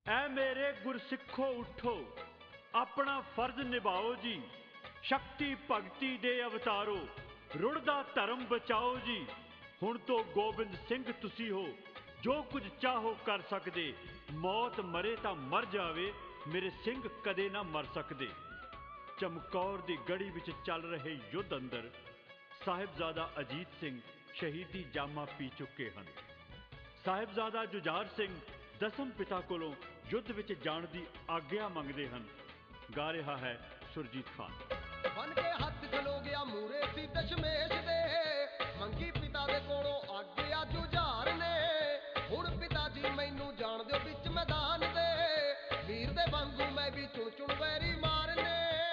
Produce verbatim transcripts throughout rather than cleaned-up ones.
ਐ ਮੇਰੇ ਗੁਰਸਿੱਖੋ ਉਠੋ, ਆਪਣਾ ਫਰਜ਼ ਨਿਭਾਓ ਜੀ। ਸ਼ਕਤੀ ਭਗਤੀ ਦੇ ਅਵਤਾਰੋ, ਰੁੜਦਾ ਧਰਮ ਬਚਾਓ ਜੀ। ਹੁਣ ਤੋਂ ਗੋਬਿੰਦ ਸਿੰਘ ਤੁਸੀਂ ਹੋ, ਜੋ ਕੁਝ ਚਾਹੋ ਕਰ ਸਕਦੇ। ਮੌਤ ਮਰੇ ਤਾਂ ਮਰ ਜਾਵੇ, ਮੇਰੇ ਸਿੰਘ ਕਦੇ ਨਾ ਮਰ ਸਕਦੇ। ਚਮਕੌਰ ਦੀ ਗੜੀ ਵਿੱਚ ਚੱਲ ਰਹੇ ਯੁੱਧ ਅੰਦਰ ਸਾਹਿਬਜ਼ਾਦਾ ਅਜੀਤ ਸਿੰਘ ਸ਼ਹੀਦੀ ਜਾਮਾ ਪੀ ਚੁੱਕੇ ਹਨ। ਸਾਹਿਬਜ਼ਾਦਾ ਜੁਝਾਰ ਸਿੰਘ ਦਸਮ ਪਿਤਾ ਕੋਲੋਂ ਯੁੱਧ ਵਿੱਚ ਜਾਣ ਦੀ ਆਗਿਆ ਮੰਗਦੇ ਹਨ। ਗਾ ਰਿਹਾ ਹੈ ਸੁਰਜੀਤ ਖਾਨ। ਬਨ ਕੇ ਹੱਥ ਖਲੋ ਗਿਆ ਮੂਰੇ ਸੀ ਦਸ਼ਮੇਸ਼ ਦੇ, ਮੰਗੀ ਪਿਤਾ ਦੇ ਕੋਲੋਂ ਆਗਿਆ ਜੁਝਾਰ ਨੇ। ਹੁਣ ਪਿਤਾ ਜੀ ਮੈਨੂੰ ਜਾਣ ਦਿਓ ਵਿੱਚ ਮੈਦਾਨ ਦੇ, ਵੀਰ ਦੇ ਵਾਂਗੂ ਮੈਂ ਵੀ ਚੁਣ ਚੁਣ ਵੈਰੀ ਮਾਰਨੇ।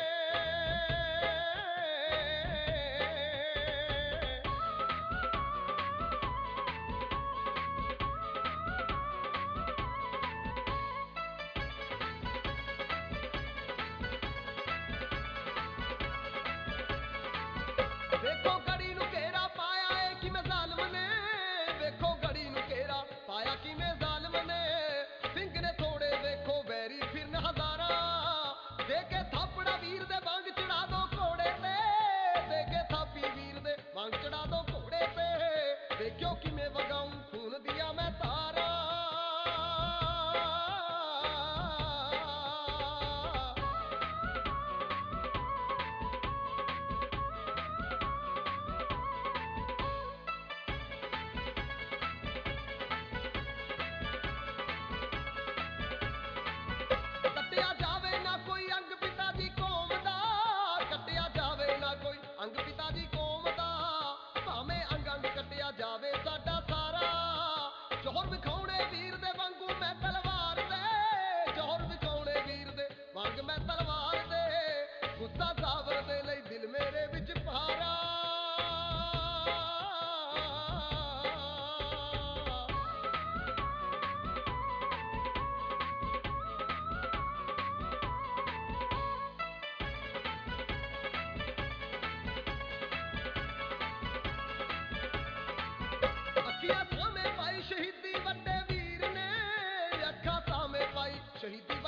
ਵੇਖੋ ਗੜੀ ਨੂੰ ਘੇਰਾ ਪਾਇਆ ਏ ਕਿਵੇਂ ਜ਼ਾਲਮ ਨੇ, ਵੇਖੋ ਗੜੀ ਨੂੰ ਘੇਰਾ ਪਾਇਆ ਕਿਵੇਂ ਜ਼ਾਲਮ ਨੇ। ਸਿੰਘ ਨੇ ਥੋੜੇ ਵੇਖੋ ਵੈਰੀ ਫਿਰਨ ਹਜ਼ਾਰਾਂ, ਦੇ ਕੇ ਥਾਪੜਾ ਵੀਰ ਦੇ ਵਾਂਗ ਚੜਾ ਦੋ ਘੋੜੇ ਤੇ, ਦੇ ਕੇ ਥਾਪੀ ਵੀਰ ਦੇ ਵਾਂਗ ਚੜਾ ਦੋ ਘੋੜੇ ਤੇ। ਵੇਖਿਓ ਕਿਵੇਂ ਵਗਾਉਂ ਖੂਨ ਦੀਆਂ ਮੈਂ ਧਾਰਾਂ। ਕੱਟਿਆ ਜਾਵੇ ਨਾ ਕੋਈ ਅੰਗ ਪਿਤਾ ਦੀ ਕੌਮ ਦਾ, ਕੱਟਿਆ ਜਾਵੇ ਨਾ ਕੋਈ ਅੰਗ ਪਿਤਾ ਦੀ ਕੌਮ ਦਾ। ਭਾਵੇਂ ਅੰਗ ਅੰਗ ਕੱਟਿਆ ਜਾਵੇ ਸਾਡਾ ਸਾਰਾ, ਜੋਹਰ ਵਿਖਾਉਣੇ ਵੀਰ ਦੇ ਵਾਂਗੂ ਮੈਂ ਤਲਵਾਰ ਦੇ, ਜੋਹਰ ਵਿਖਾਉਣੇ ਵੀਰ ਦੇ ਵਾਂਗ ਮੈਂ ਤਲਵਾਰ ਦੇ। ਗੁੱਸਾ ਸਾਵਰ ਦੇ ਲਈ ਦਿਲ ਮੇਰੇ ਵਿੱਚ ਭਾਰਾ। ਅੱਖਾਂ ਸਾਹਮਣੇ ਪਾਈ ਸ਼ਹੀਦੀ ਵੱਡੇ ਵੀਰ ਨੇ, ਅੱਖਾਂ ਸਾਹਮਣੇ ਪਾਈ ਸ਼ਹੀਦੀ